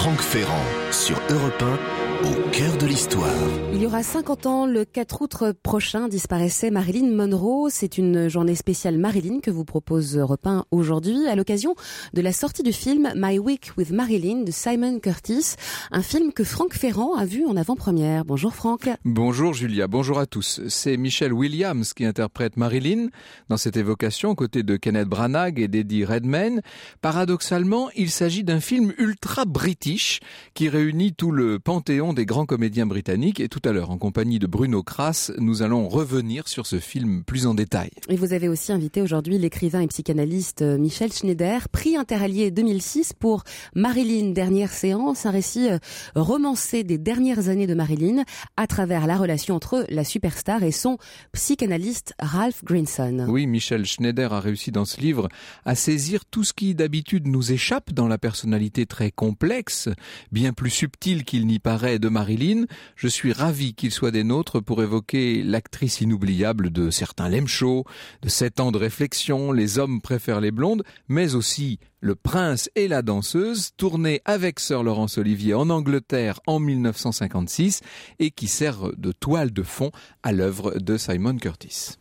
Franck Ferrand sur Europe 1, au cœur de l'histoire. Il y aura 50 ans, le 4 août prochain, disparaissait Marilyn Monroe. C'est une journée spéciale Marilyn que vous propose Europe 1 aujourd'hui, à l'occasion de la sortie du film My Week with Marilyn de Simon Curtis, un film que Franck Ferrand a vu en avant-première. Bonjour Franck. Bonjour Julia, bonjour à tous. C'est Michelle Williams qui interprète Marilyn dans cette évocation aux côtés de Kenneth Branagh et d'Eddie Redmayne. Paradoxalement, il s'agit d'un film ultra british qui réunit tout le panthéon des grands comédiens britanniques, et tout à l'heure, en compagnie de Bruno Kras, nous allons revenir sur ce film plus en détail. Et vous avez aussi invité aujourd'hui l'écrivain et psychanalyste Michel Schneider, prix Interallié 2006 pour Marilyn, dernière séance, un récit romancé des dernières années de Marilyn à travers la relation entre la superstar et son psychanalyste Ralph Greenson. Oui, Michel Schneider a réussi dans ce livre à saisir tout ce qui d'habitude nous échappe dans la personnalité très complexe, bien plus subtile qu'il n'y paraît, de Marilyn. Je suis ravi qu'il soit des nôtres pour évoquer l'actrice inoubliable de certains Lem Show, de 7 ans de réflexion, Les hommes préfèrent les blondes, mais aussi Le prince et la danseuse, tourné avec Sir Laurence Olivier en Angleterre en 1956 et qui sert de toile de fond à l'œuvre de Simon Curtis.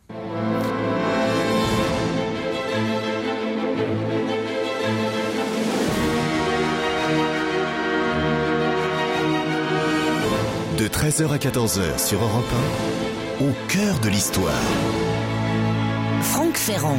De 13h à 14h sur Europe 1, au cœur de l'histoire. Franck Ferrand.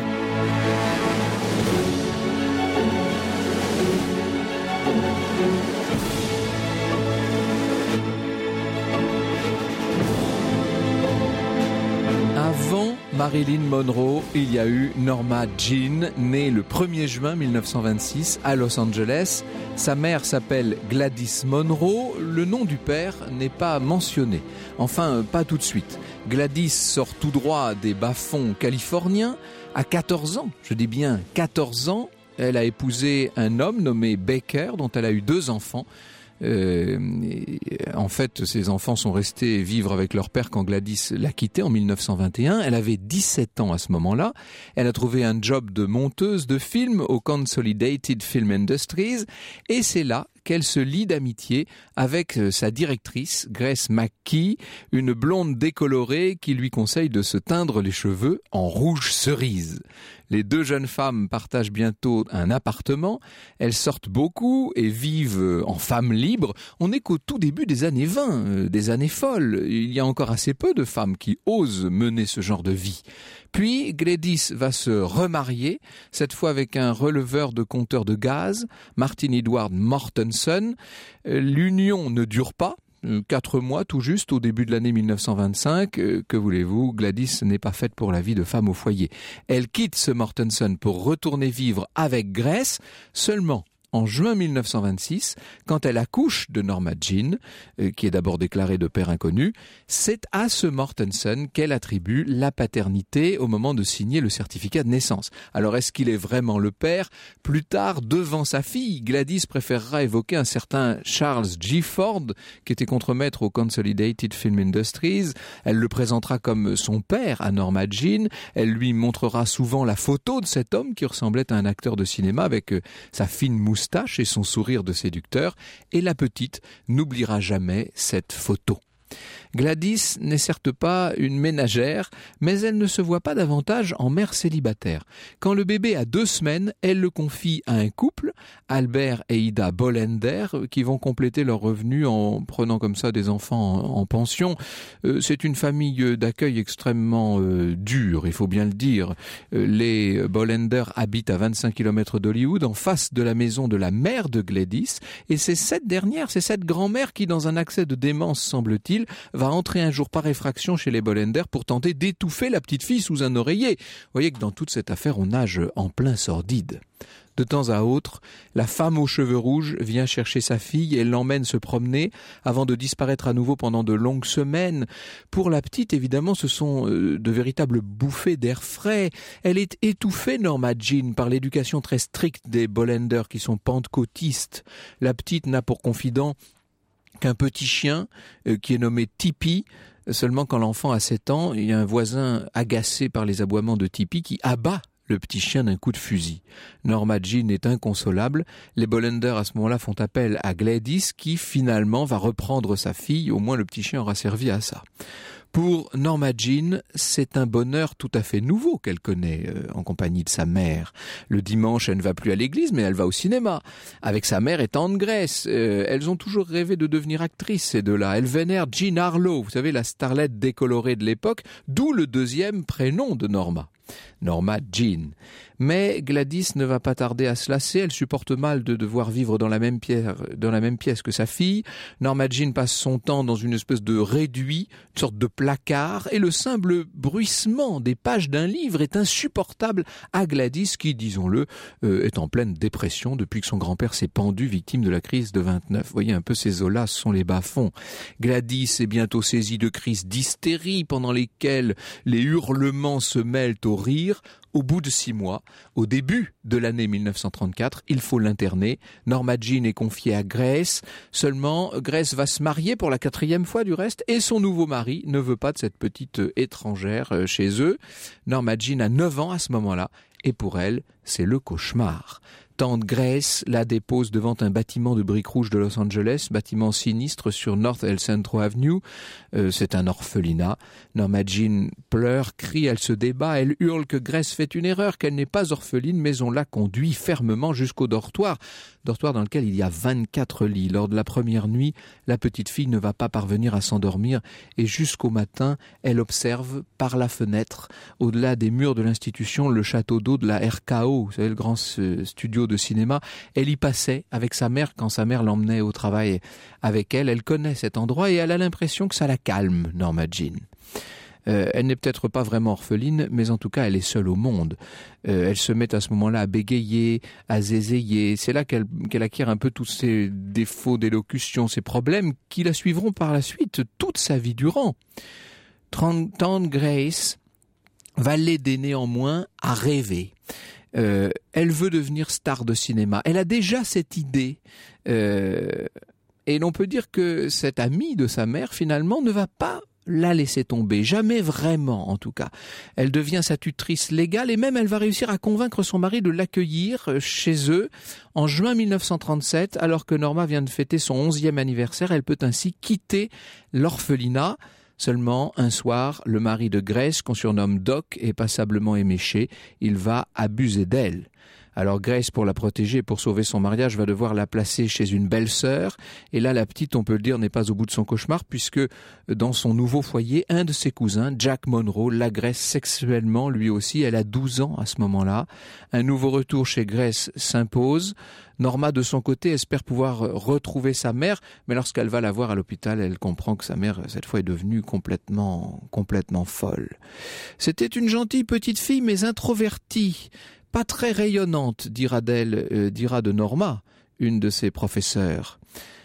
Avant Marilyn Monroe, il y a eu Norma Jean, née le 1er juin 1926 à Los Angeles. Sa mère s'appelle Gladys Monroe. Le nom du père n'est pas mentionné. Enfin, pas tout de suite. Gladys sort tout droit des bas-fonds californiens. À 14 ans, je dis bien 14 ans, elle a épousé un homme nommé Baker, dont elle a eu 2 enfants. En fait, ces enfants sont restés vivre avec leur père quand Gladys l'a quitté en 1921. Elle avait 17 ans à ce moment-là. Elle a trouvé un job de monteuse de films au Consolidated Film Industries, et c'est là qu'elle se lie d'amitié avec sa directrice, Grace McKee, une blonde décolorée qui lui conseille de se teindre les cheveux en rouge cerise. Les 2 jeunes femmes partagent bientôt un appartement, elles sortent beaucoup et vivent en femmes libres. On n'est qu'au tout début des années 20, des années folles. Il y a encore assez peu de femmes qui osent mener ce genre de vie. Puis Gladys va se remarier, cette fois avec un releveur de compteurs de gaz, Martin Edward Mortensen. L'union ne dure pas. 4 mois tout juste au début de l'année 1925, que voulez-vous, Gladys n'est pas faite pour la vie de femme au foyer. Elle quitte ce Mortensen pour retourner vivre avec Grace, seulement en juin 1926, quand elle accouche de Norma Jean, qui est d'abord déclarée de père inconnu. C'est à ce Mortensen qu'elle attribue la paternité au moment de signer le certificat de naissance. Alors est-ce qu'il est vraiment le père ? Plus tard, devant sa fille, Gladys préférera évoquer un certain Charles G. Ford, qui était contremaître au Consolidated Film Industries. Elle le présentera comme son père à Norma Jean. Elle lui montrera souvent la photo de cet homme qui ressemblait à un acteur de cinéma avec sa fine moustache et son sourire de séducteur, et la petite n'oubliera jamais cette photo. Gladys n'est certes pas une ménagère, mais elle ne se voit pas davantage en mère célibataire. Quand le bébé a 2 semaines, elle le confie à un couple, Albert et Ida Bollender, qui vont compléter leurs revenus en prenant comme ça des enfants en pension. C'est une famille d'accueil extrêmement dure, il faut bien le dire. Les Bollender habitent à 25 km d'Hollywood, en face de la maison de la mère de Gladys, et c'est cette grand-mère qui, dans un accès de démence semble-t-il, va entrer un jour par effraction chez les Bollender pour tenter d'étouffer la petite fille sous un oreiller. Vous voyez que dans toute cette affaire, on nage en plein sordide. De temps à autre, la femme aux cheveux rouges vient chercher sa fille et l'emmène se promener avant de disparaître à nouveau pendant de longues semaines. Pour la petite, évidemment, ce sont de véritables bouffées d'air frais. Elle est étouffée, Norma Jean, par l'éducation très stricte des Bollender qui sont pentecôtistes. La petite n'a pour confident qu'un petit chien qui est nommé Tippy. Seulement quand l'enfant a 7 ans, il y a un voisin agacé par les aboiements de Tippy qui abat le petit chien d'un coup de fusil. Norma Jean est inconsolable. Les Bolender à ce moment-là font appel à Gladys qui finalement va reprendre sa fille. Au moins le petit chien aura servi à ça. Pour Norma Jean, c'est un bonheur tout à fait nouveau qu'elle connaît en compagnie de sa mère. Le dimanche, elle ne va plus à l'église, mais elle va au cinéma. Avec sa mère et tante Grace, elles ont toujours rêvé de devenir actrices, ces deux-là. Elles vénèrent Jean Harlow, vous savez, la starlette décolorée de l'époque, d'où le deuxième prénom de Norma. Norma Jean. Mais Gladys ne va pas tarder à se lasser, elle supporte mal de devoir vivre dans la même pièce que sa fille. Norma Jean passe son temps dans une espèce de réduit, une sorte de placard, et le simple bruissement des pages d'un livre est insupportable à Gladys qui, disons-le, est en pleine dépression depuis que son grand-père s'est pendu victime de la crise de 29. Vous voyez un peu ces eaux-là, ce sont les bas-fonds. Gladys est bientôt saisie de crises d'hystérie pendant lesquelles les hurlements se mêlent au rire. Au bout de 6 mois, au début de l'année 1934, il faut l'interner. Norma Jean est confiée à Grace. Seulement, Grace va se marier pour la 4e fois du reste et son nouveau mari ne veut pas de cette petite étrangère chez eux. Norma Jean a 9 ans à ce moment-là et pour elle, c'est le cauchemar. Tante Grace la dépose devant un bâtiment de briques rouges de Los Angeles, bâtiment sinistre sur North El Centro Avenue. C'est un orphelinat. Norma Jean pleure, crie, elle se débat, elle hurle que Grace fait une erreur, qu'elle n'est pas orpheline, mais on la conduit fermement jusqu'au dortoir dans lequel il y a 24 lits. Lors de la première nuit, la petite fille ne va pas parvenir à s'endormir et jusqu'au matin, elle observe par la fenêtre, au-delà des murs de l'institution, le château d'eau de la RKO, vous savez, le grand studio de cinéma. Elle y passait avec sa mère quand sa mère l'emmenait au travail avec elle. Elle connaît cet endroit et elle a l'impression que ça la calme, Norma Jean. Elle n'est peut-être pas vraiment orpheline, mais en tout cas, elle est seule au monde. Elle se met à ce moment-là à bégayer, à zézayer. C'est là qu'elle acquiert un peu tous ses défauts d'élocution, ses problèmes qui la suivront par la suite toute sa vie durant. Tante Grace va l'aider néanmoins à rêver. Elle veut devenir star de cinéma. Elle a déjà cette idée. Et l'on peut dire que cette amie de sa mère, finalement, ne va pas la laisser tomber, jamais vraiment en tout cas. Elle devient sa tutrice légale et même elle va réussir à convaincre son mari de l'accueillir chez eux. En juin 1937, alors que Norma vient de fêter son 11e anniversaire, elle peut ainsi quitter l'orphelinat. Seulement, un soir, le mari de Grace, qu'on surnomme Doc, est passablement éméché. Il va abuser d'elle. Alors Grace, pour la protéger et pour sauver son mariage, va devoir la placer chez une belle-sœur. Et là, la petite, on peut le dire, n'est pas au bout de son cauchemar, puisque dans son nouveau foyer, un de ses cousins, Jack Monroe, l'agresse sexuellement, lui aussi. Elle a 12 ans à ce moment-là. Un nouveau retour chez Grace s'impose. Norma, de son côté, espère pouvoir retrouver sa mère, mais lorsqu'elle va la voir à l'hôpital, elle comprend que sa mère, cette fois, est devenue complètement folle. C'était une gentille petite fille, mais introvertie. Pas très rayonnante, dira de Norma, une de ses professeurs.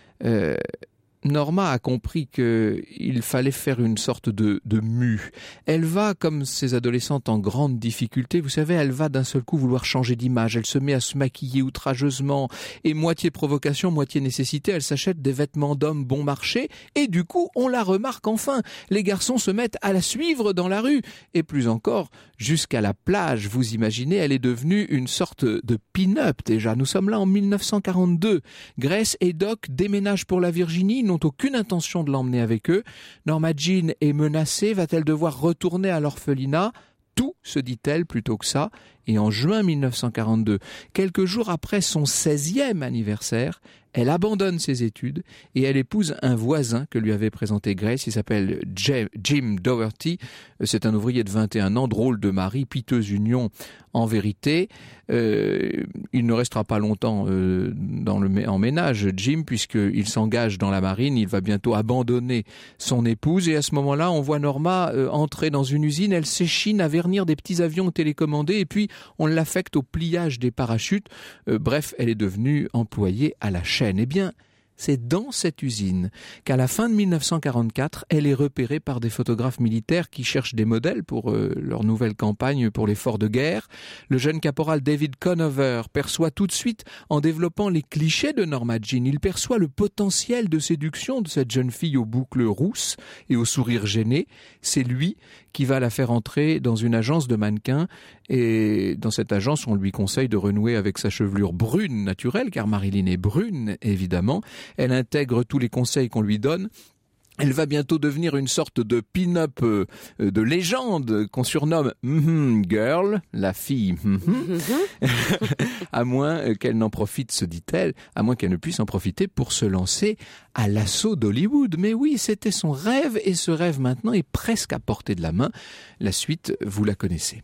Norma a compris qu'il fallait faire une sorte de mue. Elle va, comme ces adolescentes en grande difficulté, vous savez, elle va d'un seul coup vouloir changer d'image. Elle se met à se maquiller outrageusement et moitié provocation, moitié nécessité, elle s'achète des vêtements d'homme bon marché et du coup, on la remarque enfin. Les garçons se mettent à la suivre dans la rue et plus encore, jusqu'à la plage. Vous imaginez, elle est devenue une sorte de pin-up déjà. Nous sommes là en 1942. Grace et Doc déménagent pour la Virginie, n'ont aucune intention de l'emmener avec eux. Norma Jean est menacée, va-t-elle devoir retourner à l'orphelinat ? Tout, se dit-elle, plutôt que ça. Et en juin 1942, quelques jours après son 16e anniversaire, elle abandonne ses études et elle épouse un voisin que lui avait présenté Grace. Il s'appelle Jim Doherty. C'est un ouvrier de 21 ans, drôle de mari, piteuse union en vérité. Il ne restera pas longtemps en ménage, Jim, puisqu'il s'engage dans la marine. Il va bientôt abandonner son épouse et à ce moment-là, on voit Norma entrer dans une usine. Elle s'échine à vernir des petits avions télécommandés et puis on l'affecte au pliage des parachutes. Bref, elle est devenue employée à la chaîne. Eh bien, c'est dans cette usine qu'à la fin de 1944, elle est repérée par des photographes militaires qui cherchent des modèles pour leur nouvelle campagne pour l'effort de guerre. Le jeune caporal David Conover perçoit tout de suite, en développant les clichés de Norma Jean, il perçoit le potentiel de séduction de cette jeune fille aux boucles rousses et au sourire gêné. C'est lui qui va la faire entrer dans une agence de mannequins, et dans cette agence, on lui conseille de renouer avec sa chevelure brune naturelle, car Marilyn est brune, évidemment. Elle intègre tous les conseils qu'on lui donne. Elle va bientôt devenir une sorte de pin-up de légende qu'on surnomme Girl, la fille. À moins qu'elle n'en profite, se dit-elle, à moins qu'elle ne puisse en profiter pour se lancer à l'assaut d'Hollywood. Mais oui, c'était son rêve, et ce rêve maintenant est presque à portée de la main. La suite, vous la connaissez.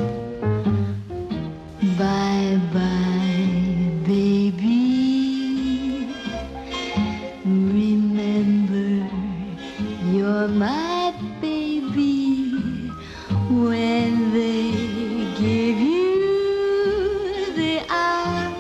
Bye bye, baby. Remember, you're my baby. When they give you the eye,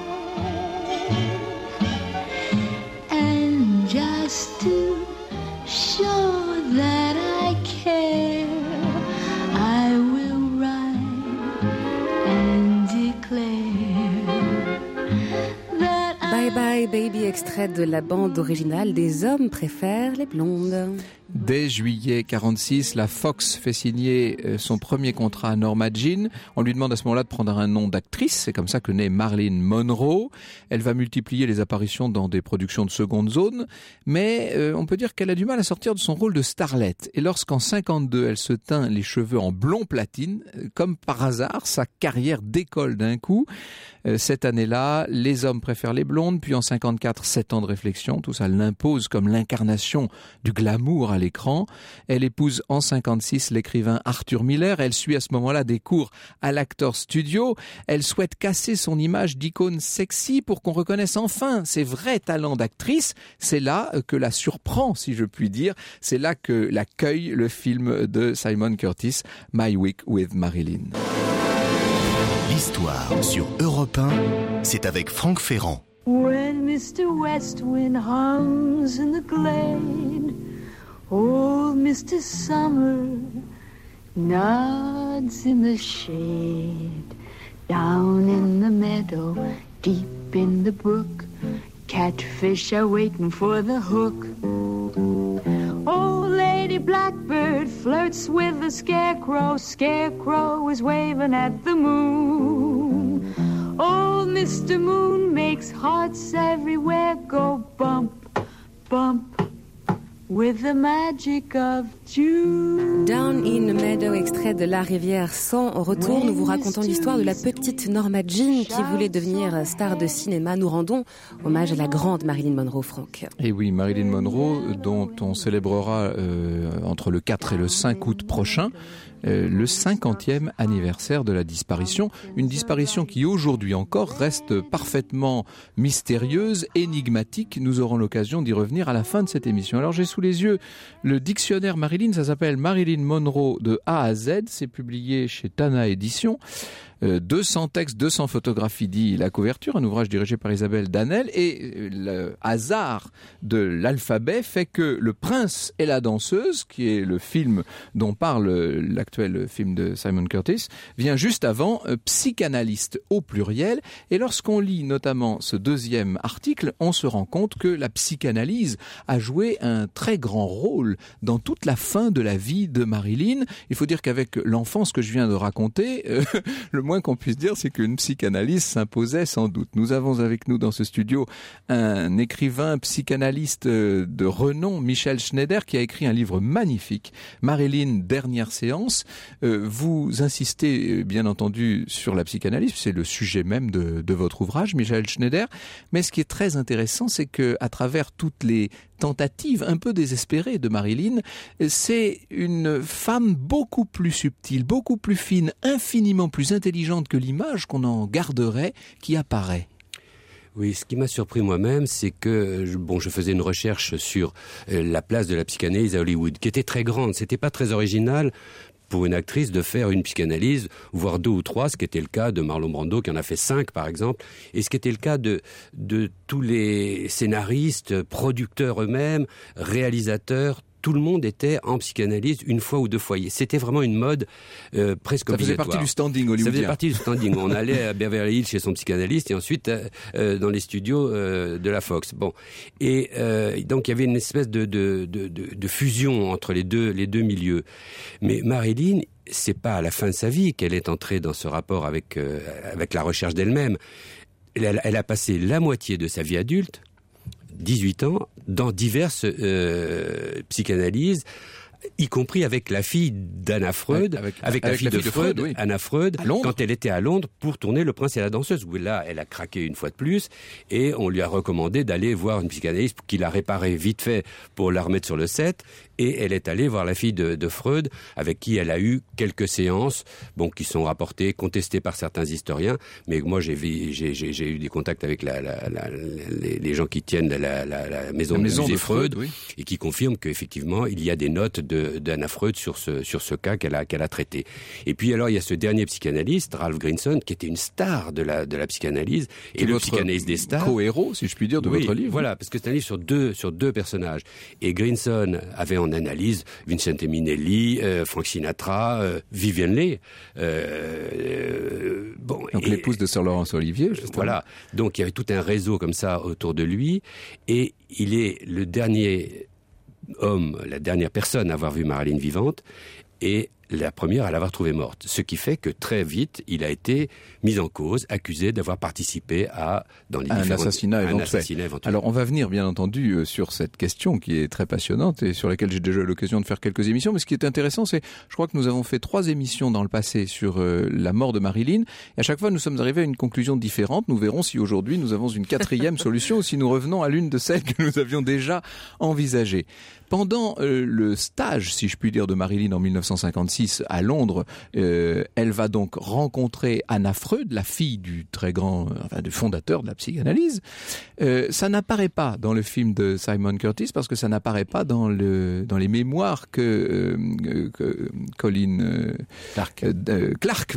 and just to show that I care, I will write and declare that Bye Bye Baby, extrait de la bande originale des Hommes préfèrent les blondes. Dès juillet 46, la Fox fait signer son premier contrat à Norma Jean. On lui demande à ce moment-là de prendre un nom d'actrice. C'est comme ça que naît Marilyn Monroe. Elle va multiplier les apparitions dans des productions de seconde zone, mais on peut dire qu'elle a du mal à sortir de son rôle de starlet. Et lorsqu'en 52, elle se teint les cheveux en blond platine, comme par hasard, sa carrière décolle d'un coup. Cette année-là, Les Hommes préfèrent les blondes, puis en 54, 7 ans de réflexion. Tout ça l'impose comme l'incarnation du glamour à l'écran. Elle épouse en 56 l'écrivain Arthur Miller. Elle suit à ce moment-là des cours à l'Actors Studio. Elle souhaite casser son image d'icône sexy pour qu'on reconnaisse enfin ses vrais talents d'actrice. C'est là que la surprend, si je puis dire. C'est là que l'accueille le film de Simon Curtis, My Week with Marilyn. L'histoire sur Europe 1, c'est avec Franck Ferrand. when Mr. West Wind hums in the glade, old Mr. Summer nods in the shade. Down in the meadow, deep in the brook, catfish are waiting for the hook. Old Lady Blackbird flirts with the scarecrow. Scarecrow is waving at the moon. Old Mr. Moon makes hearts everywhere go bump, bump, with the magic of June. Down in the Meadow, extrait de La Rivière sans retour. Nous vous racontons l'histoire de la petite Norma Jean qui voulait devenir star de cinéma. Nous rendons hommage à la grande Marilyn Monroe, Franck. Et oui, Marilyn Monroe, dont on célébrera entre le 4 et le 5 août prochain le 50e anniversaire de la disparition. Une disparition qui aujourd'hui encore reste parfaitement mystérieuse, énigmatique. Nous aurons l'occasion d'y revenir à la fin de cette émission. Alors j'ai sous les yeux le dictionnaire Marilyn, ça s'appelle Marilyn Monroe de A à Z. C'est publié chez Tana Éditions. 200 textes, 200 photographies, dit la couverture, un ouvrage dirigé par Isabelle Danel, et le hasard de l'alphabet fait que Le Prince et la danseuse, qui est le film dont parle l'actuel film de Simon Curtis, vient juste avant, psychanalyste au pluriel, et lorsqu'on lit notamment ce deuxième article, on se rend compte que la psychanalyse a joué un très grand rôle dans toute la fin de la vie de Marilyn. Il faut dire qu'avec l'enfance que je viens de raconter, le moins qu'on puisse dire, c'est qu'une psychanalyse s'imposait sans doute. Nous avons avec nous dans ce studio un écrivain psychanalyste de renom, Michel Schneider, qui a écrit un livre magnifique, Marilyn, dernière séance. Vous insistez bien entendu sur la psychanalyse, c'est le sujet même de votre ouvrage, Michel Schneider. Mais ce qui est très intéressant, c'est que à travers toutes les tentative un peu désespérée de Marilyn, c'est une femme beaucoup plus subtile, beaucoup plus fine, infiniment plus intelligente que l'image qu'on en garderait qui apparaît. Oui, ce qui m'a surpris moi-même, c'est que je faisais une recherche sur la place de la psychanalyse à Hollywood, qui était très grande. C'était pas très original, pour une actrice de faire une psychanalyse, voire 2 ou 3, ce qui était le cas de Marlon Brando, qui en a fait 5 par exemple, et ce qui était le cas de tous les scénaristes, producteurs eux-mêmes, réalisateurs. Tout le monde était en psychanalyse 1 fois ou 2 fois. C'était vraiment une mode presque obligatoire. Ça faisait partie du standing hollywoodien. Ça faisait partie du standing. On allait à Beverly Hills chez son psychanalyste et ensuite dans les studios de la Fox. Bon, et donc il y avait une espèce de fusion entre les deux milieux. Mais Marilyn, c'est pas à la fin de sa vie qu'elle est entrée dans ce rapport avec la recherche d'elle-même. Elle a passé la moitié de sa vie adulte, 18 ans, dans diverses psychanalyses, y compris avec la fille d'Anna Freud, avec la fille de Freud, oui. Anna Freud, quand elle était à Londres pour tourner Le Prince et la danseuse, où là, elle a craqué une fois de plus, et on lui a recommandé d'aller voir une psychanalyste qui l'a réparé vite fait pour la remettre sur le set, et elle est allée voir la fille de Freud, avec qui elle a eu quelques séances, qui sont rapportées, contestées par certains historiens, mais moi j'ai eu des contacts avec les gens qui tiennent la maison de Freud, oui. Et qui confirment qu'effectivement il y a des notes d'Anna Freud sur ce cas qu'elle a traité. Et puis alors il y a ce dernier psychanalyste, Ralph Grinson, qui était une star de la psychanalyse, et le psychanalyste des stars, co-héros, si je puis dire, de votre livre. Voilà, parce que c'est un livre sur deux personnages. Et Grinson avait en analyse Vincente Minnelli, Frank Sinatra, Vivien Leigh. Donc l'épouse de Sir Laurence Olivier, justement. Voilà. Donc il y avait tout un réseau comme ça autour de lui, et il est le dernier homme, la dernière personne à avoir vu Marilyn vivante, et la première à l'avoir trouvée morte. Ce qui fait que très vite, il a été mis en cause, accusé d'avoir participé à un assassinat éventuel. Alors on va venir bien entendu sur cette question qui est très passionnante et sur laquelle j'ai déjà eu l'occasion de faire quelques émissions. Mais ce qui est intéressant, c'est, je crois que nous avons fait 3 émissions dans le passé sur la mort de Marilyn. Et à chaque fois, nous sommes arrivés à une conclusion différente. Nous verrons si aujourd'hui nous avons une 4e solution ou si nous revenons à l'une de celles que nous avions déjà envisagées. Pendant le stage, si je puis dire, de Marilyn en 1956 à Londres, elle va donc rencontrer Anna Freud, la fille du très grand, du fondateur de la psychanalyse. Ça n'apparaît pas dans le film de Simon Curtis parce que ça n'apparaît pas dans les mémoires que Colin Clark,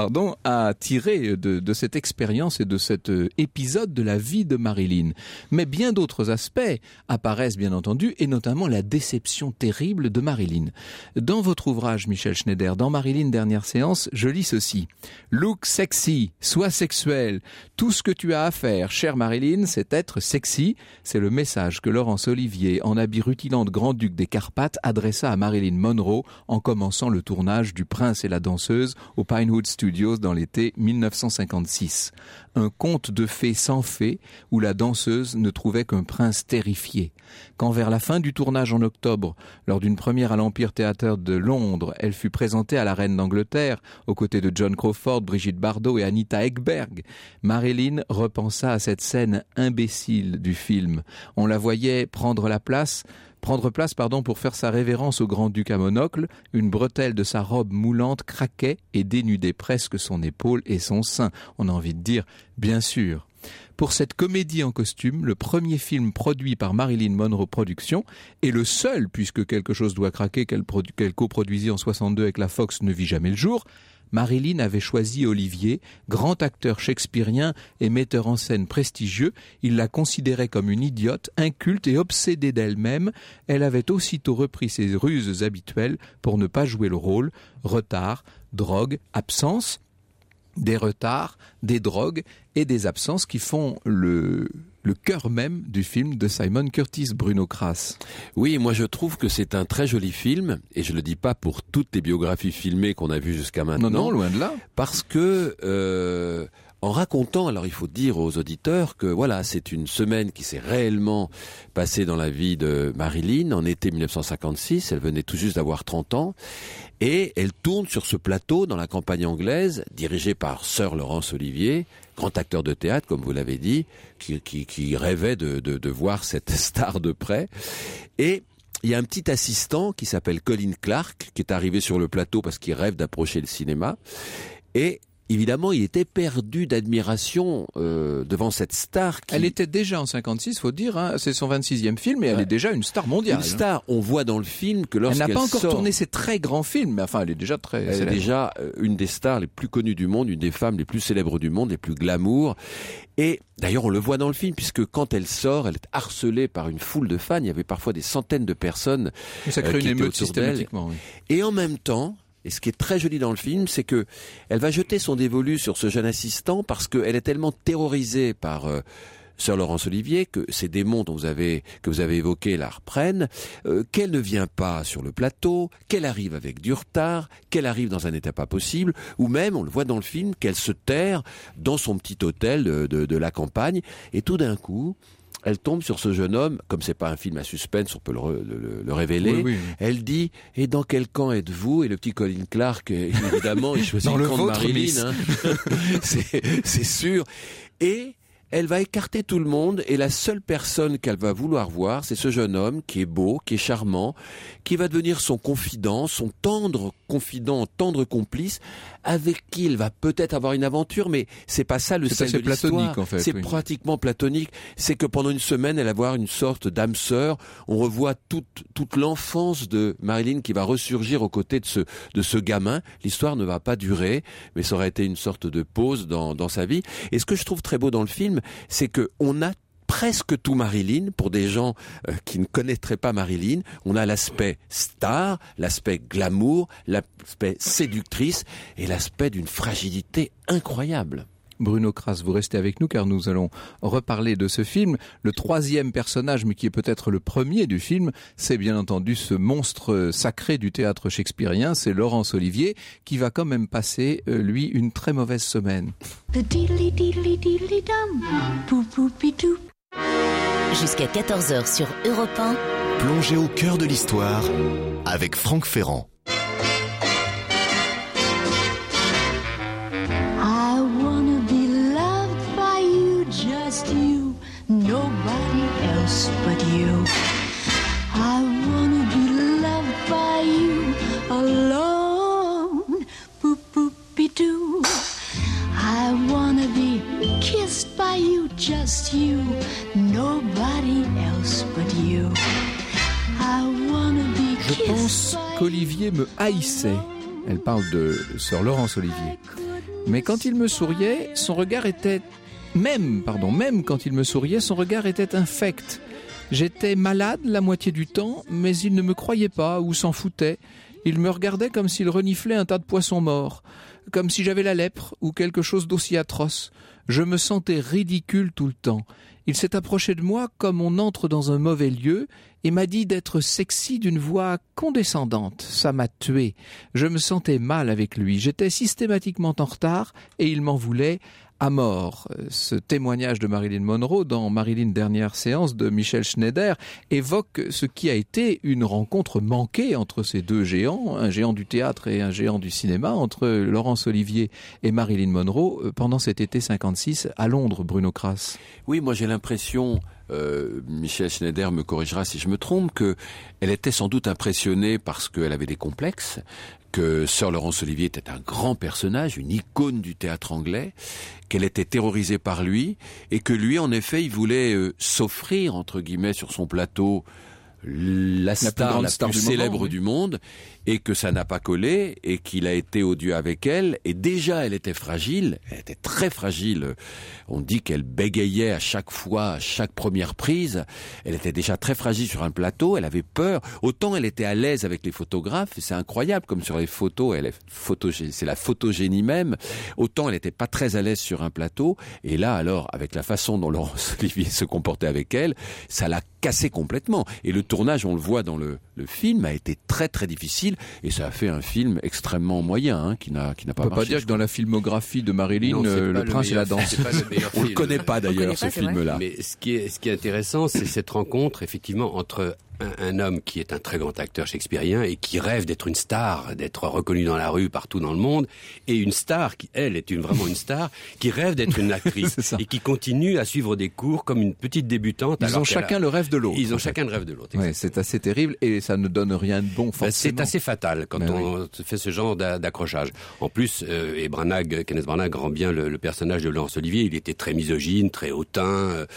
a tiré de cette expérience et de cet épisode de la vie de Marilyn. Mais bien d'autres aspects apparaissent bien entendu, et notamment la déception terrible de Marilyn. Dans votre ouvrage, Michel Schneider, dans Marilyn, dernière séance, je lis ceci. Look sexy, sois sexuel. Tout ce que tu as à faire, chère Marilyn, c'est être sexy. C'est le message que Laurence Olivier, en habit rutilant de grand-duc des Carpates, adressa à Marilyn Monroe en commençant le tournage du Prince et la danseuse au Pinewood Studios dans l'été 1956. Un conte de fées sans fées où la danseuse ne trouvait qu'un prince terrifié. Quand vers la fin du tournage en octobre, lors d'une première à l'Empire Theatre de Londres, elle fut présentée à la reine d'Angleterre, aux côtés de John Crawford, Brigitte Bardot et Anita Ekberg, Marilyn repensa à cette scène imbécile du film. On la voyait prendre place pour faire sa révérence au grand-duc à monocle. Une bretelle de sa robe moulante craquait et dénudait presque son épaule et son sein. On a envie de dire, bien sûr. Pour cette comédie en costume, le premier film produit par Marilyn Monroe Productions, et le seul, puisque Quelque chose doit craquer qu'elle coproduisit en 62 avec la Fox ne vit jamais le jour, Marilyn avait choisi Olivier, grand acteur shakespearien et metteur en scène prestigieux. Il la considérait comme une idiote, inculte et obsédée d'elle-même. Elle avait aussitôt repris ses ruses habituelles pour ne pas jouer le rôle. Retard, drogue, absence. Des retards, des drogues et des absences qui font le cœur même du film de Simon Curtis, Bruno Kras. Oui, moi je trouve que c'est un très joli film, et je le dis pas pour toutes les biographies filmées qu'on a vues jusqu'à maintenant. Non, loin de là. Parce que en racontant, alors il faut dire aux auditeurs que voilà, c'est une semaine qui s'est réellement passée dans la vie de Marilyn en été 1956, elle venait tout juste d'avoir 30 ans, et elle tourne sur ce plateau dans la campagne anglaise, dirigée par Sir Laurence Olivier, grand acteur de théâtre, comme vous l'avez dit, qui rêvait de voir cette star de près. Et il y a un petit assistant qui s'appelle Colin Clark, qui est arrivé sur le plateau parce qu'il rêve d'approcher le cinéma, et évidemment, il était perdu d'admiration devant cette star. Elle était déjà en 56, faut dire, hein, c'est son 26e film et elle est déjà une star mondiale. Une star, on voit dans le film que lorsqu'elle elle n'a pas encore sort, tourné ses très grands films, mais enfin elle est déjà très célèbre. Elle est déjà une des stars les plus connues du monde, une des femmes les plus célèbres du monde, les plus glamour. Et d'ailleurs, on le voit dans le film, puisque quand elle sort, elle est harcelée par une foule de fans. Il y avait parfois des centaines de personnes ça crée qui une étaient émeute autour d'elle. systématiquement. Oui. Et en même temps, et ce qui est très joli dans le film, c'est que elle va jeter son dévolu sur ce jeune assistant parce qu'elle est tellement terrorisée par Sir Laurence Olivier, que ces démons que vous avez évoqués la reprennent, qu'elle ne vient pas sur le plateau, qu'elle arrive avec du retard, qu'elle arrive dans un état pas possible, ou même, on le voit dans le film, qu'elle se terre dans son petit hôtel de la campagne, et tout d'un coup, elle tombe sur ce jeune homme, comme c'est pas un film à suspense, on peut le révéler. Oui. Elle dit, et dans quel camp êtes-vous? Et le petit Colin Clark, évidemment, il choisit le camp de Marilyn, hein. c'est sûr. Et elle va écarter tout le monde et la seule personne qu'elle va vouloir voir, c'est ce jeune homme qui est beau, qui est charmant, qui va devenir son confident, son tendre confident, tendre complice, avec qui il va peut-être avoir une aventure, mais c'est pas ça le sel de l'histoire. En fait, c'est pratiquement platonique. C'est que pendant une semaine, elle va avoir une sorte d'âme sœur. On revoit toute l'enfance de Marilyn qui va ressurgir aux côtés de ce gamin. L'histoire ne va pas durer, mais ça aurait été une sorte de pause dans sa vie. Et ce que je trouve très beau dans le film, c'est que on a presque tout Marilyn, pour des gens qui ne connaîtraient pas Marilyn. On a l'aspect star, l'aspect glamour, l'aspect séductrice et l'aspect d'une fragilité incroyable. Bruno Kras, vous restez avec nous car nous allons reparler de ce film. Le troisième personnage, mais qui est peut-être le premier du film, c'est bien entendu ce monstre sacré du théâtre shakespearien, c'est Laurence Olivier, qui va quand même passer, lui, une très mauvaise semaine. Jusqu'à 14h sur Europe 1. Plongez au cœur de l'histoire avec Franck Ferrand. I wanna be loved by you, just you, nobody else but you. I wanna be loved by you alone, boop boopy doo. I wanna be kissed by you, just you, nobody else but you. I wanna be Je kissed pense qu'Olivier me haïssait. Elle parle de Sir Laurence Olivier. Mais quand il me souriait, son regard était... Même quand il me souriait, son regard était infect. J'étais malade la moitié du temps, mais il ne me croyait pas ou s'en foutait. Il me regardait comme s'il reniflait un tas de poissons morts, comme si j'avais la lèpre ou quelque chose d'aussi atroce. Je me sentais ridicule tout le temps. Il s'est approché de moi comme on entre dans un mauvais lieu et m'a dit d'être sexy d'une voix condescendante. Ça m'a tué. Je me sentais mal avec lui. J'étais systématiquement en retard et il m'en voulait à mort. Ce témoignage de Marilyn Monroe dans Marilyn dernière séance de Michel Schneider évoque ce qui a été une rencontre manquée entre ces deux géants, un géant du théâtre et un géant du cinéma, entre Laurence Olivier et Marilyn Monroe pendant cet été 56 à Londres, Bruno Kras. Oui, moi j'ai l'impression, Michel Schneider me corrigera si je me trompe, qu'elle était sans doute impressionnée parce qu'elle avait des complexes, que Sir Laurence Olivier était un grand personnage, une icône du théâtre anglais, qu'elle était terrorisée par lui, et que lui, en effet, il voulait s'offrir, entre guillemets, sur son plateau, la star la plus célèbre du monde, et que ça n'a pas collé, et qu'il a été odieux avec elle, et déjà elle était fragile, elle était très fragile. On dit qu'elle bégayait à chaque fois, à chaque première prise. Elle était déjà très fragile sur un plateau, elle avait peur. Autant elle était à l'aise avec les photographes, et c'est incroyable, comme sur les photos, c'est la photogénie même. Autant elle n'était pas très à l'aise sur un plateau, et là alors, avec la façon dont Laurence Olivier se comportait avec elle, ça l'a cassé complètement. Et le tournage, on le voit dans le film, a été très très difficile, et ça a fait un film extrêmement moyen, qui n'a pas marché. On peut pas dire que dans la filmographie de Marilyn, Le Prince et la Danse. On le connaît pas d'ailleurs, ce film-là. Mais ce qui est intéressant, c'est cette rencontre, effectivement, entre un homme qui est un très grand acteur shakespearien et qui rêve d'être une star, d'être reconnu dans la rue partout dans le monde, et une star qui, elle, est vraiment une star, qui rêve d'être une actrice et qui continue à suivre des cours comme une petite débutante. Ils ont chacun le rêve de l'autre. Ils ont chacun le rêve de l'autre. Ouais, c'est assez terrible et ça ne donne rien de bon forcément. C'est assez fatal quand on fait ce genre d'accrochage. En plus, Kenneth Branagh rend bien le personnage de Laurence Olivier. Il était très misogyne, très hautain,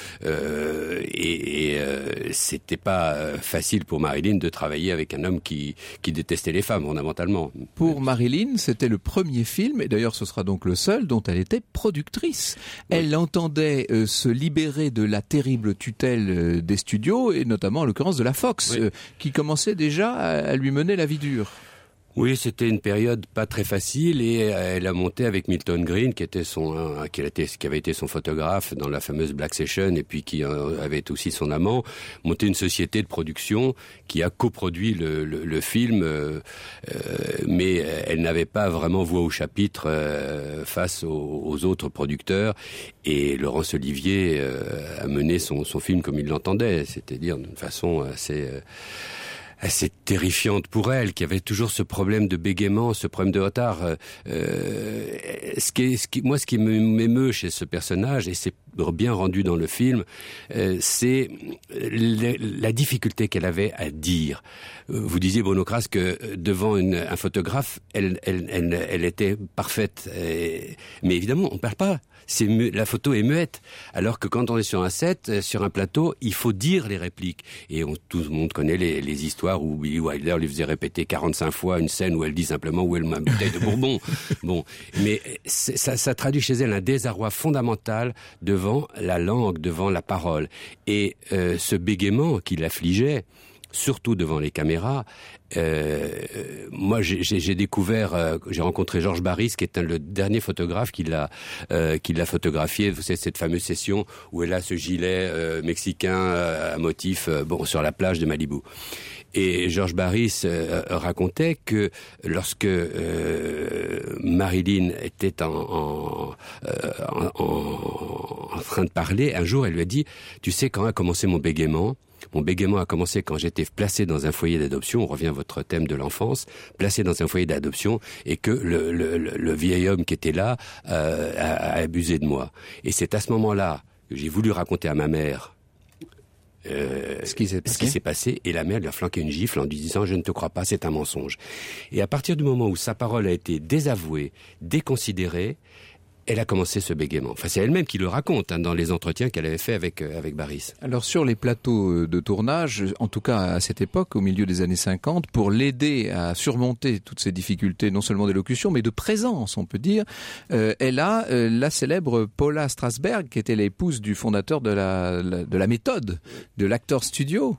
et c'était pas facile pour Marilyn de travailler avec un homme qui détestait les femmes fondamentalement. Pour Marilyn, c'était le premier film, et d'ailleurs ce sera donc le seul, dont elle était productrice. Oui. Elle entendait se libérer de la terrible tutelle des studios, et notamment en l'occurrence de la Fox, qui commençait déjà à lui mener la vie dure. Oui, c'était une période pas très facile et elle a monté avec Milton Green, qui avait été son photographe dans la fameuse Black Session et puis qui avait été aussi son amant, monté une société de production qui a coproduit le film, mais elle n'avait pas vraiment voix au chapitre face aux autres producteurs. Et Laurence Olivier a mené son film comme il l'entendait, c'est-à-dire d'une façon assez terrifiante pour elle, qui avait toujours ce problème de bégaiement, ce problème de retard. Ce qui m'émeut chez ce personnage, et c'est bien rendu dans le film, c'est la difficulté qu'elle avait à dire. Vous disiez, Bruno Kras, que devant un photographe, elle était parfaite. Mais évidemment, on parle pas. La photo est muette. Alors que quand on est sur un set, sur un plateau, il faut dire les répliques. Et tout le monde connaît les histoires où Billy Wilder lui faisait répéter 45 fois une scène où elle dit simplement où elle m'a une bouteille de Bourbon. Bon. Mais ça traduit chez elle un désarroi fondamental devant la langue, devant la parole. Et ce bégaiement qui l'affligeait, surtout devant les caméras. Moi, j'ai découvert, j'ai rencontré Georges Barris, qui est le dernier photographe qui l'a photographié. C'est cette fameuse session où elle a ce gilet mexicain à motif sur la plage de Malibu. Et Georges Barris racontait que lorsque Marilyn était en train de parler, un jour, elle lui a dit « Tu sais quand a commencé mon bégaiement ? Mon bégaiement a commencé quand j'étais placé dans un foyer d'adoption, on revient à votre thème de l'enfance, placé dans un foyer d'adoption, et que le vieil homme qui était là a abusé de moi. Et c'est à ce moment-là que j'ai voulu raconter à ma mère ce qui s'est passé, et la mère lui a flanqué une gifle en lui disant « Je ne te crois pas, c'est un mensonge ». Et à partir du moment où sa parole a été désavouée, déconsidérée, elle a commencé ce bégaiement. Enfin, c'est elle-même qui le raconte dans les entretiens qu'elle avait fait avec Barris. Alors sur les plateaux de tournage, en tout cas à cette époque, au milieu des années 50, pour l'aider à surmonter toutes ces difficultés, non seulement d'élocution, mais de présence, on peut dire, elle a la célèbre Paula Strasberg, qui était l'épouse du fondateur de la méthode, de l'Actor Studio.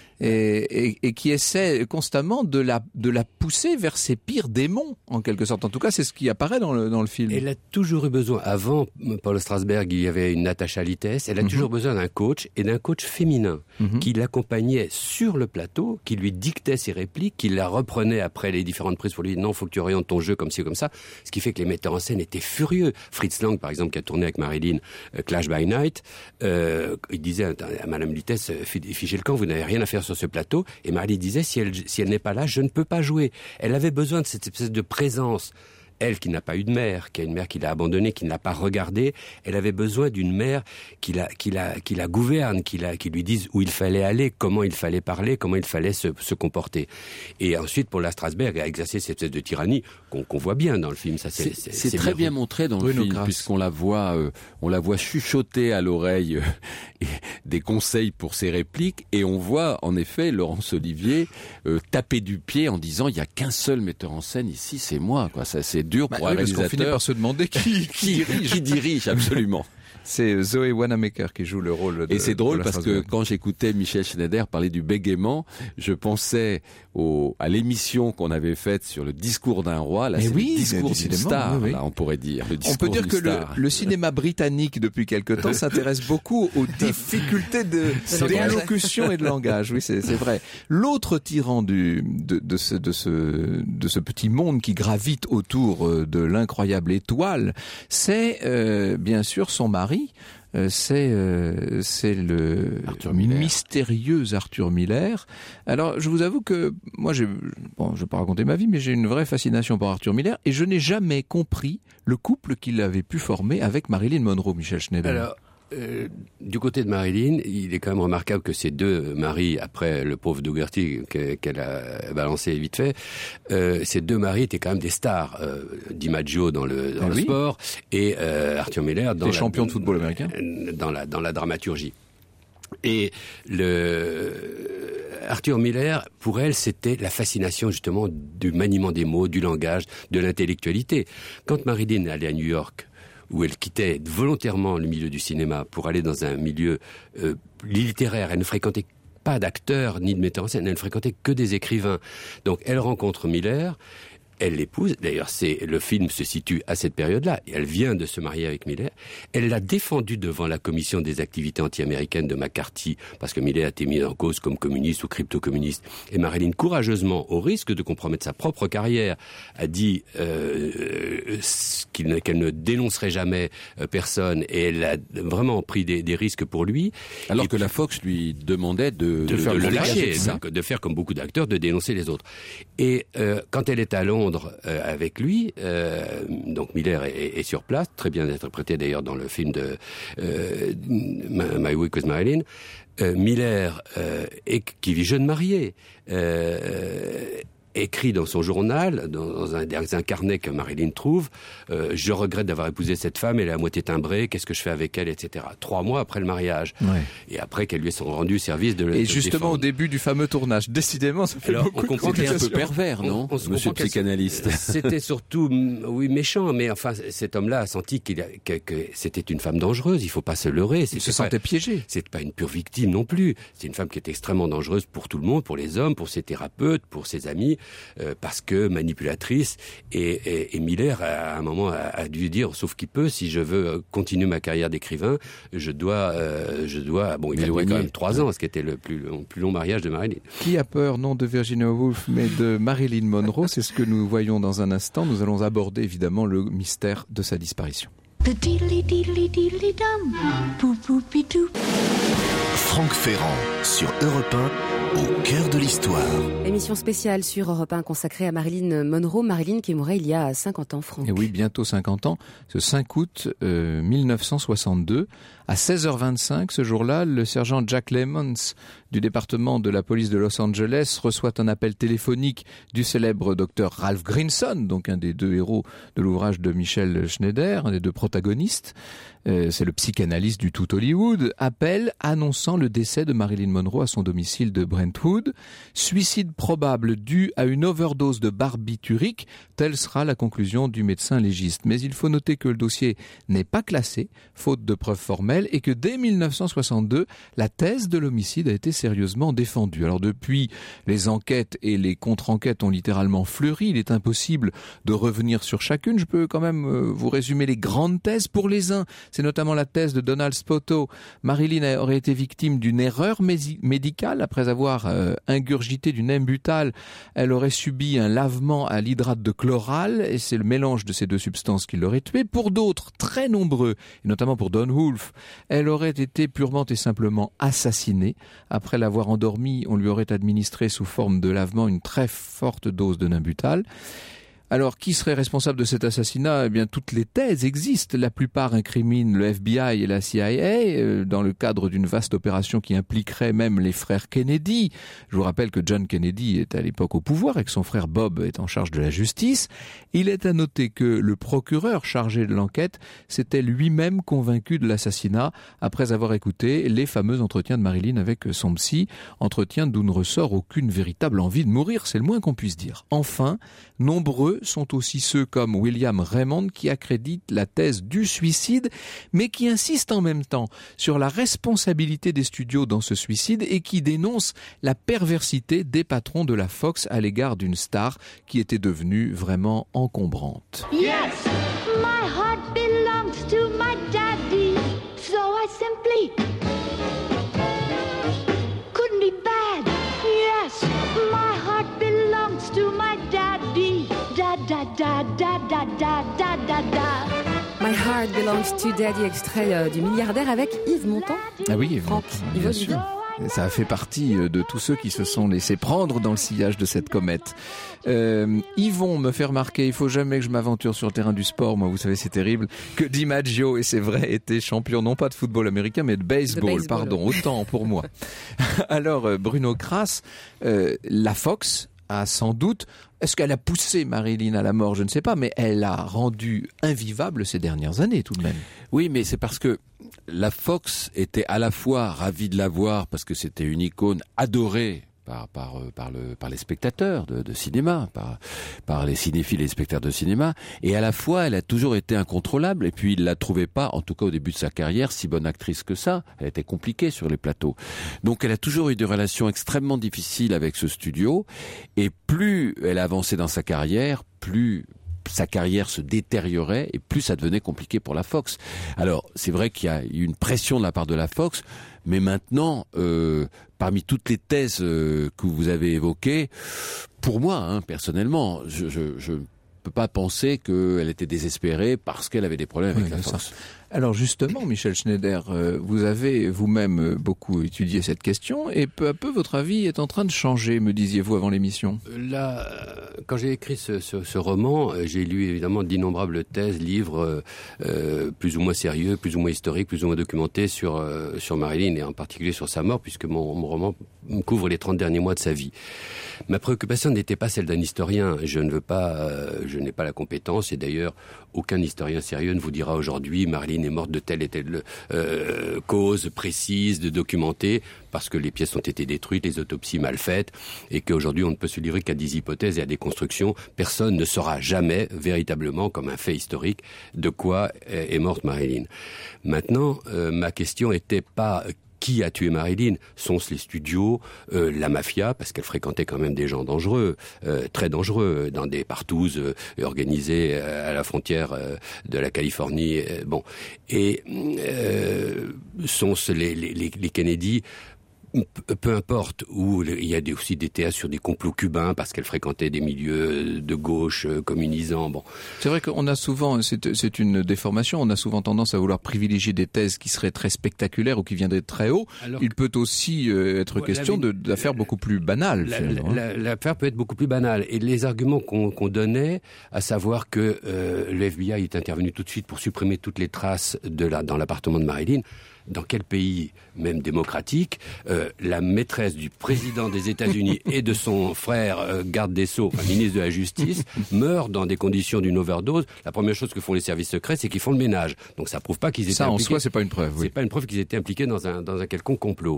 Et qui essaie constamment de la pousser vers ses pires démons, en quelque sorte. En tout cas, c'est ce qui apparaît dans le film. Elle a toujours eu besoin. Avant Paul Strasberg, il y avait une Natacha Littès. Elle a toujours besoin d'un coach, et d'un coach féminin qui l'accompagnait sur le plateau, qui lui dictait ses répliques, qui la reprenait après les différentes prises pour lui dire non, faut que tu orientes ton jeu comme ci, comme ça. Ce qui fait que les metteurs en scène étaient furieux. Fritz Lang, par exemple, qui a tourné avec Marilyn Clash by Night, il disait à Madame Littès, fichez le camp, vous n'avez rien à faire sur ce plateau. Et Marilyn disait, si elle n'est pas là, je ne peux pas jouer. Elle avait besoin de cette espèce de présence. Elle qui n'a pas eu de mère, qui a une mère qui l'a abandonnée, qui ne l'a pas regardée, elle avait besoin d'une mère qui la gouverne, qui lui dise où il fallait aller, comment il fallait parler, comment il fallait se comporter. Et ensuite, Paula Strasberg a exercé cette espèce de tyrannie qu'on voit bien dans le film. Ça, c'est très bien montré dans le film, puisqu'on la voit chuchoter à l'oreille des conseils pour ses répliques, et on voit en effet Laurence Olivier taper du pied en disant il n'y a qu'un seul metteur en scène ici, c'est moi, quoi. Ça, c'est dur pour un réalisateur. Parce qu'on finit par se demander qui dirige absolument. C'est Zoé Wanamaker qui joue le rôle de... Et c'est drôle parce que quand j'écoutais Michel Schneider parler du bégaiement, je pensais à l'émission qu'on avait faite sur le discours d'un roi. Là, c'est le discours d'une star, là, on pourrait dire. On peut dire que le cinéma britannique, depuis quelque temps, s'intéresse beaucoup aux difficultés d'élocution et de langage. Oui, c'est vrai. L'autre tyran de ce petit monde qui gravite autour autour de l'incroyable étoile, c'est bien sûr son mari. C'est le mystérieux Arthur Miller. Alors, je vous avoue que moi, je vais pas raconter ma vie, mais j'ai une vraie fascination pour Arthur Miller et je n'ai jamais compris le couple qu'il avait pu former avec Marilyn Monroe, Michel Schneider. Alors, du côté de Marilyn, il est quand même remarquable que ces deux maris, après le pauvre Dougherty qu'elle a balancé vite fait, ces deux maris étaient quand même des stars. DiMaggio dans le sport et Arthur Miller dans des champions de football américain dans la dramaturgie. Et Arthur Miller, pour elle, c'était la fascination justement du maniement des mots, du langage, de l'intellectualité. Quand Marilyn allait à New York, où elle quittait volontairement le milieu du cinéma pour aller dans un milieu littéraire, elle ne fréquentait pas d'acteurs ni de metteurs en scène, elle ne fréquentait que des écrivains. Donc elle rencontre Miller, elle l'épouse, d'ailleurs le film se situe à cette période-là, elle vient de se marier avec Miller, elle l'a défendu devant la commission des activités anti-américaines de McCarthy, parce que Miller a été mis en cause comme communiste ou crypto-communiste, et Marilyn, courageusement, au risque de compromettre sa propre carrière, a dit qu'elle ne dénoncerait jamais personne, et elle a vraiment pris des risques pour lui. Alors que la Fox lui demandait de le lâcher, de faire comme beaucoup d'acteurs, de dénoncer les autres. Et quand elle est à Londres, avec lui, donc Miller est sur place, très bien interprété d'ailleurs dans le film de My Week with Marilyn. Miller, qui vit jeune marié, écrit dans son journal, dans un carnet que Marilyn trouve, je regrette d'avoir épousé cette femme, elle est à moitié timbrée, qu'est-ce que je fais avec elle, etc. 3 mois après le mariage. Ouais. Et après qu'elle lui ait rendu service de le Et justement défendre. Au début du fameux tournage, décidément, ça fait beaucoup de complications. C'était un peu pervers, non, monsieur le psychanalyste? C'était surtout, oui, méchant, mais enfin, cet homme-là a senti que c'était une femme dangereuse, il faut pas se leurrer. Il se sentait piégé. C'est pas une pure victime non plus. C'est une femme qui est extrêmement dangereuse pour tout le monde, pour les hommes, pour ses thérapeutes, pour ses amis. Parce que manipulatrice, et Miller à un moment a dû dire, sauf qu'il peut, si je veux continuer ma carrière d'écrivain, je dois bon, il a eu quand même 3 ans, ce qui était le plus long mariage de Marilyn. Qui a peur, non de Virginia Woolf, mais de Marilyn Monroe, c'est ce que nous voyons dans un instant. Nous allons aborder évidemment le mystère de sa disparition. Franck Ferrand sur Europe 1, au cœur de l'histoire. Émission spéciale sur Europe 1 consacrée à Marilyn Monroe. Marilyn qui est morte il y a 50 ans, Franck. Et oui, bientôt 50 ans. Ce 5 août 1962, à 16h25, ce jour-là, le sergent Jack Lemons du département de la police de Los Angeles reçoit un appel téléphonique du célèbre docteur Ralph Grinson, donc un des 2 héros de l'ouvrage de Michel Schneider, un des 2 protagonistes. C'est le psychanalyste du tout Hollywood, appel annonçant le décès de Marilyn Monroe à son domicile de Brentwood. Suicide probable dû à une overdose de barbiturique, telle sera la conclusion du médecin légiste. Mais il faut noter que le dossier n'est pas classé, faute de preuves formelles, et que dès 1962, la thèse de l'homicide a été sérieusement défendue. Alors depuis, les enquêtes et les contre-enquêtes ont littéralement fleuri. Il est impossible de revenir sur chacune. Je peux quand même vous résumer les grandes thèses. Pour les uns, c'est notamment la thèse de Donald Spoto. Marilyn aurait été victime d'une erreur médicale. Après avoir ingurgité du Nembutal, elle aurait subi un lavement à l'hydrate de chloral, et c'est le mélange de ces 2 substances qui l'aurait tuée. Pour d'autres, très nombreux, et notamment pour Don Wolfe, elle aurait été purement et simplement assassinée. Après l'avoir endormie, on lui aurait administré sous forme de lavement une très forte dose de Nembutal. Alors, qui serait responsable de cet assassinat ? Eh bien, toutes les thèses existent. La plupart incriminent le FBI et la CIA dans le cadre d'une vaste opération qui impliquerait même les frères Kennedy. Je vous rappelle que John Kennedy est à l'époque au pouvoir et que son frère Bob est en charge de la justice. Il est à noter que le procureur chargé de l'enquête s'était lui-même convaincu de l'assassinat après avoir écouté les fameux entretiens de Marilyn avec son psy, entretiens d'où ne ressort aucune véritable envie de mourir, c'est le moins qu'on puisse dire. Enfin, nombreux sont aussi ceux comme William Raymond qui accréditent la thèse du suicide, mais qui insistent en même temps sur la responsabilité des studios dans ce suicide et qui dénoncent la perversité des patrons de la Fox à l'égard d'une star qui était devenue vraiment encombrante. Yes, my heart belongs to my daddy, so I simply couldn't be bad. Yes, my heart belongs to my daddy. Da da da da da da da da da. My Heart Belongs to Daddy, extrait du Milliardaire avec Yves Montand. Ah oui, Franck, bien sûr. Ça a fait partie de tous ceux qui se sont laissés prendre dans le sillage de cette comète. Yvon me fait remarquer, il faut jamais que je m'aventure sur le terrain du sport, moi vous savez c'est terrible, que DiMaggio, et c'est vrai, était champion non pas de football américain mais de baseball. Pardon, autant pour moi. Alors Bruno Kras, la Fox a sans doute, est-ce qu'elle a poussé Marilyn à la mort, je ne sais pas, mais elle a rendu invivable ces dernières années tout de même. Oui, mais c'est parce que la Fox était à la fois ravie de la voir parce que c'était une icône adorée par les spectateurs de cinéma, par les cinéphiles et les spectateurs de cinéma, et à la fois elle a toujours été incontrôlable, et puis il la trouvait pas, en tout cas au début de sa carrière, si bonne actrice que ça. Elle était compliquée sur les plateaux. Donc elle a toujours eu des relations extrêmement difficiles avec ce studio, et plus elle avançait dans sa carrière, plus sa carrière se détériorait et plus ça devenait compliqué pour la Fox. Alors, c'est vrai qu'il y a eu une pression de la part de la Fox, mais maintenant, parmi toutes les thèses que vous avez évoquées, pour moi, personnellement, je ne peux pas penser qu'elle était désespérée parce qu'elle avait des problèmes avec la Fox. Alors justement, Michel Schneider, vous avez vous-même beaucoup étudié cette question et peu à peu votre avis est en train de changer, me disiez-vous avant l'émission. Là, quand j'ai écrit ce roman, j'ai lu évidemment d'innombrables thèses, livres plus ou moins sérieux, plus ou moins historiques, plus ou moins documentés sur Marilyn et en particulier sur sa mort, puisque mon roman couvre les 30 derniers mois de sa vie. Ma préoccupation n'était pas celle d'un historien. Je n'ai pas la compétence et d'ailleurs aucun historien sérieux ne vous dira aujourd'hui Marilyn est morte de telle et telle cause précise, de documentée, parce que les pièces ont été détruites, les autopsies mal faites, et qu'aujourd'hui on ne peut se livrer qu'à des hypothèses et à des constructions. Personne ne saura jamais véritablement, comme un fait historique, de quoi est morte Marilyn. Maintenant, ma question était pas qui a tué Marilyn? Sont-ce les studios, la mafia, parce qu'elle fréquentait quand même des gens dangereux, très dangereux, dans des partouzes organisées à la frontière de la Californie. Et sont-ce les Kennedy? Peu importe, où il y a aussi des théâtres sur des complots cubains parce qu'elle fréquentait des milieux de gauche communisants. Bon, c'est vrai qu'on a souvent, c'est une déformation, on a souvent tendance à vouloir privilégier des thèses qui seraient très spectaculaires ou qui viendraient de très haut. Alors, il peut aussi être question d'affaires beaucoup plus banales. L'affaire peut être beaucoup plus banale. Et les arguments qu'on donnait, à savoir que le FBI est intervenu tout de suite pour supprimer toutes les traces dans l'appartement de Marilyn. Dans quel pays, même démocratique, la maîtresse du président des États-Unis et de son frère garde des Sceaux, ministre de la Justice, meurt dans des conditions d'une overdose? La première chose que font les services secrets, c'est qu'ils font le ménage. Donc ça prouve pas qu'ils étaient impliqués. Ça, en soi, c'est pas une preuve. Oui. C'est pas une preuve qu'ils étaient impliqués dans un quelconque complot.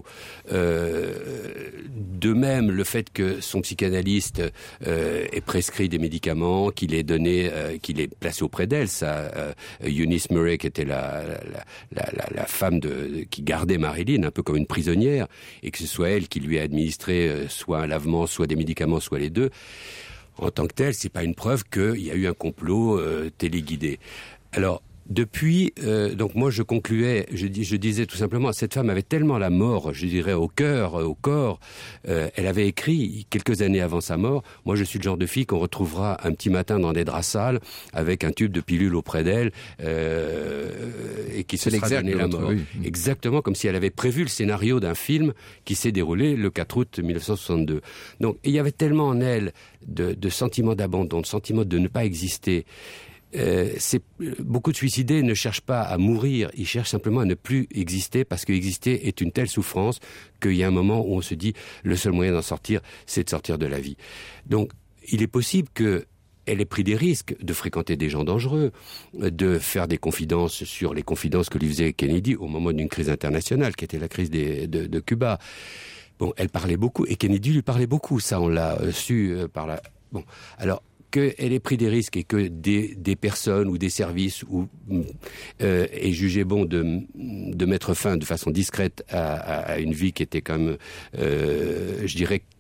De même, le fait que son psychanalyste ait prescrit des médicaments, qu'il ait qu'il ait placé auprès d'elle, Eunice Murray, qui était la femme qui gardait Marilyn, un peu comme une prisonnière, et que ce soit elle qui lui a administré soit un lavement, soit des médicaments, soit les deux. En tant que tel, c'est pas une preuve qu'il y a eu un complot téléguidé. Alors, depuis, donc moi je concluais, je disais tout simplement, cette femme avait tellement la mort, je dirais au cœur, au corps. Elle avait écrit quelques années avant sa mort. Moi je suis le genre de fille qu'on retrouvera un petit matin dans des draps sales avec un tube de pilule auprès d'elle et qui se sera donné la mort. Oui. Exactement comme si elle avait prévu le scénario d'un film qui s'est déroulé le 4 août 1962. Donc il y avait tellement en elle de sentiments d'abandon, de sentiments de ne pas exister. Beaucoup de suicidés ne cherchent pas à mourir, ils cherchent simplement à ne plus exister parce qu'exister est une telle souffrance qu'il y a un moment où on se dit le seul moyen d'en sortir, c'est de sortir de la vie. Donc, il est possible qu'elle ait pris des risques de fréquenter des gens dangereux, de faire des confidences sur les confidences que lui faisait Kennedy au moment d'une crise internationale, qui était la crise de Cuba. Bon, elle parlait beaucoup et Kennedy lui parlait beaucoup, ça on l'a su par la... Bon, alors... qu'elle ait pris des risques et que des personnes ou des services aient jugé bon de mettre fin de façon discrète à une vie qui était quand même, je dirais,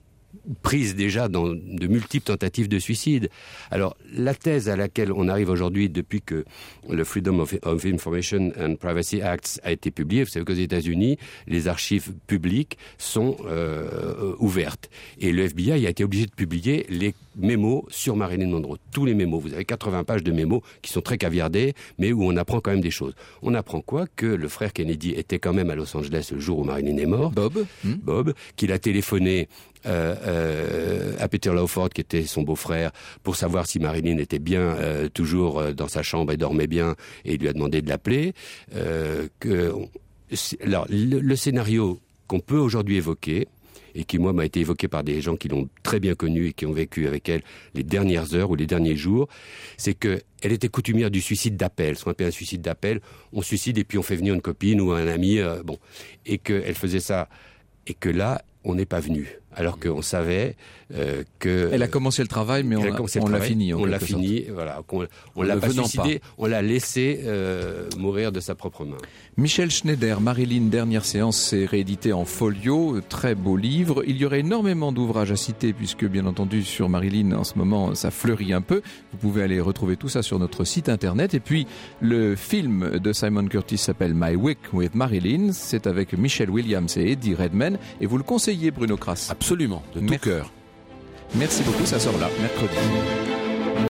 prise déjà dans de multiples tentatives de suicide. Alors, la thèse à laquelle on arrive aujourd'hui, depuis que le Freedom of Information and Privacy Act a été publié, vous savez qu'aux États-Unis, les archives publiques sont ouvertes. Et le FBI a été obligé de publier les mémos sur Marilyn Monroe. Tous les mémos. Vous avez 80 pages de mémos qui sont très caviardés, mais où on apprend quand même des choses. On apprend quoi? Que le frère Kennedy était quand même à Los Angeles le jour où Marilyn est morte. Bob, qu'il a téléphoné à Peter Lawford, qui était son beau-frère, pour savoir si Marilyn était bien toujours dans sa chambre et dormait bien, et il lui a demandé de l'appeler. Alors, le scénario qu'on peut aujourd'hui évoquer, et qui, moi, m'a été évoqué par des gens qui l'ont très bien connue et qui ont vécu avec elle les dernières heures ou les derniers jours, c'est que elle était coutumière du suicide d'appel, ce qu'on appelle un suicide d'appel. On suicide et puis on fait venir une copine ou un ami, et qu'elle faisait ça, et que là, on n'est pas venu. Alors qu'on savait que... Elle a commencé le travail, mais on l'a fini. On l'a fini, voilà. On l'a pas suicidé, on l'a laissé mourir de sa propre main. Michel Schneider, Marilyn, dernière séance, c'est réédité en folio. Très beau livre. Il y aurait énormément d'ouvrages à citer, puisque, bien entendu, sur Marilyn, en ce moment, ça fleurit un peu. Vous pouvez aller retrouver tout ça sur notre site internet. Et puis, le film de Simon Curtis s'appelle My Week with Marilyn. C'est avec Michelle Williams et Eddie Redmayne. Et vous le conseillez, Bruno Kras? Absolument, de tout cœur. Merci beaucoup, ça sort là, mercredi.